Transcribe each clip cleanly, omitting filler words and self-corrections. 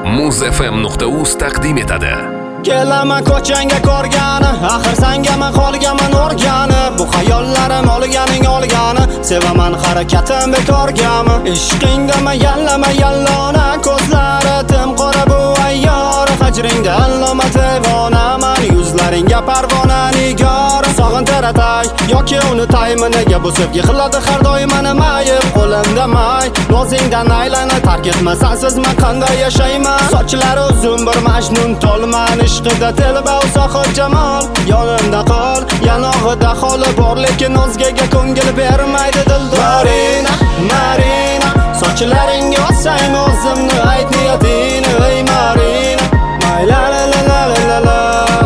muzfm.uz taqdim etadi. Kelaman ko'changga ko'rgani, axir sangaman qolgaman o'rgani. Bu xayollarim olganing olgani, sevaman harakatim bekorgami? Ishqingdama yallona, ko'zlari tim qora bu ayyor. Hajringda alloma devonaman, yuzlaringga parvona nigor. Sog'in taratay yoki unutaymi, nega bu sevgi qiladi har doim meni mayib qo'limda may. Nozingdan aylanay, tark etmasan sizman qanday yashayman? Sochlari uzun bir majnun tolman, ishqida telba uzoq jamol. Yonimda qol, yanog'ida holi bor, lekin o'zgaga ko'ngil bermaydi dildor. Marina, sochlaringga osaymi o'zimni, ayt niyatingni ey Marina. La la la la la la.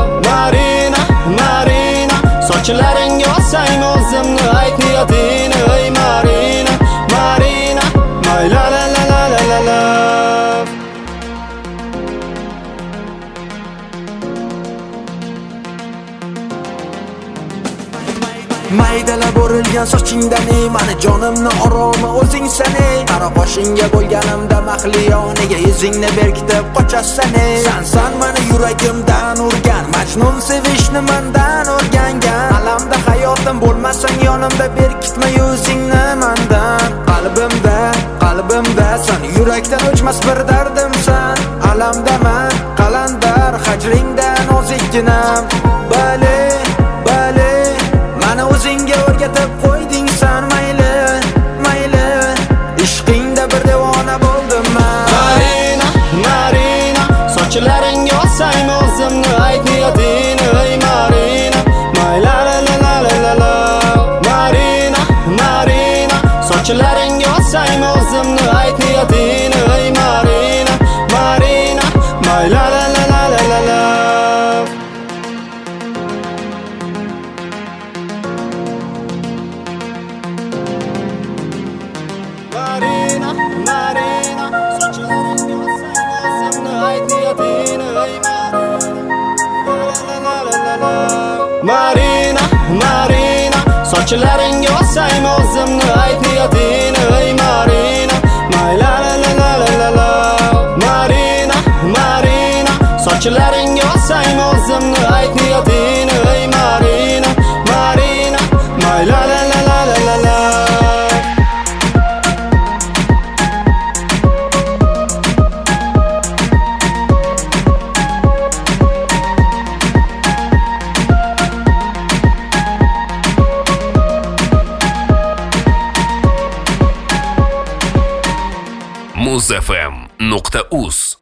Marina, sochlaringga osaymi o'zimni, ayt niyatingni ey Marina. La la la la la la. Maydalab o'rilgan sochingdan mani jonimni oromi o'zing sani. Qaro qoshingga bo'lganimda maxliyoniga yuzingni berkitib qochasan. San mani yuragimdan urgan, majnun sevishni mendan o'rgangan. Alamda hayotim bo'lmasang yonimda, berkitma yuzingni mendan. Qalbimda sen yurakdan o'chmas bir dardimsan. Alamdaman qalandar, hajringda nozikginam. Bale mani o'zingga o'rgatib qo'yding san, mayli ishqingda bir devona bo'ldim men. Marina, sochlaringga osaymi o'zimni, ayt niyatingni ey Marina. La la la la la. Marina, sochlaringga osaymi o'zimni, ayt niyatingni ey Marina. La la la la la. Marina, sochlaringga osaymi o'zimni, ayt niyatingni ey Marina. Marina, sochlaringga osaymi o'zimni, ayt niyatingni ey Marina. La la la la. Marina, sochlaringga osaymi o'zimni, ayt niyatingni ey Marina. La la la la. muzfm.uz